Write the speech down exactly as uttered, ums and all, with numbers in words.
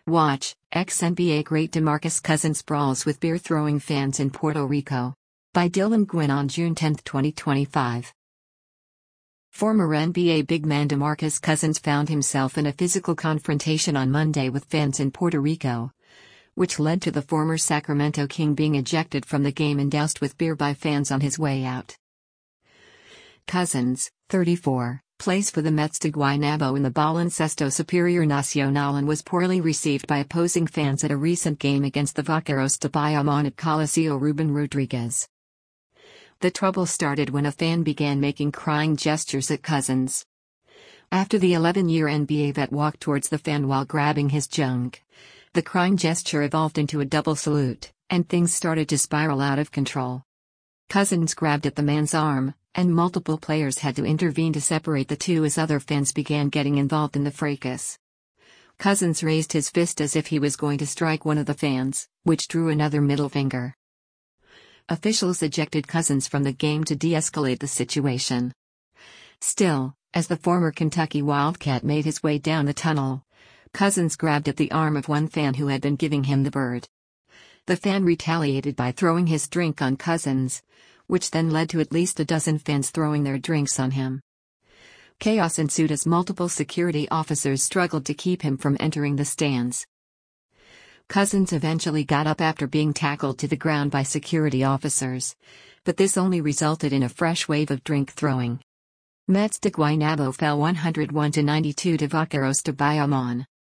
Watch, ex-N B A great DeMarcus Cousins brawls with beer-throwing fans in Puerto Rico. By Dylan Gwynn on June tenth, twenty twenty-five. Former N B A big man DeMarcus Cousins found himself in a physical confrontation on Monday with fans in Puerto Rico, which led to the former Sacramento King being ejected from the game and doused with beer by fans on his way out. Cousins, thirty-four, plays for the Mets de Guaynabo in the Baloncesto Superior Nacional and was poorly received by opposing fans at a recent game against the Vaqueros de Bayamon at Coliseo Ruben Rodriguez. The trouble started when a fan began making crying gestures at Cousins. After the eleven-year N B A vet walked towards the fan while grabbing his junk, the crying gesture evolved into a double salute, and things started to spiral out of control. Cousins grabbed at the man's arm, and multiple players had to intervene to separate the two as other fans began getting involved in the fracas. Cousins raised his fist as if he was going to strike one of the fans, which drew another middle finger. Officials ejected Cousins from the game to de-escalate the situation. Still, as the former Kentucky Wildcat made his way down the tunnel, Cousins grabbed at the arm of one fan who had been giving him the bird. The fan retaliated by throwing his drink on Cousins, which then led to at least a dozen fans throwing their drinks on him. Chaos ensued as multiple security officers struggled to keep him from entering the stands. Cousins eventually got up after being tackled to the ground by security officers, but this only resulted in a fresh wave of drink throwing. Mets de Guaynabo fell one hundred one to ninety-two to Vaqueros de Bayamon.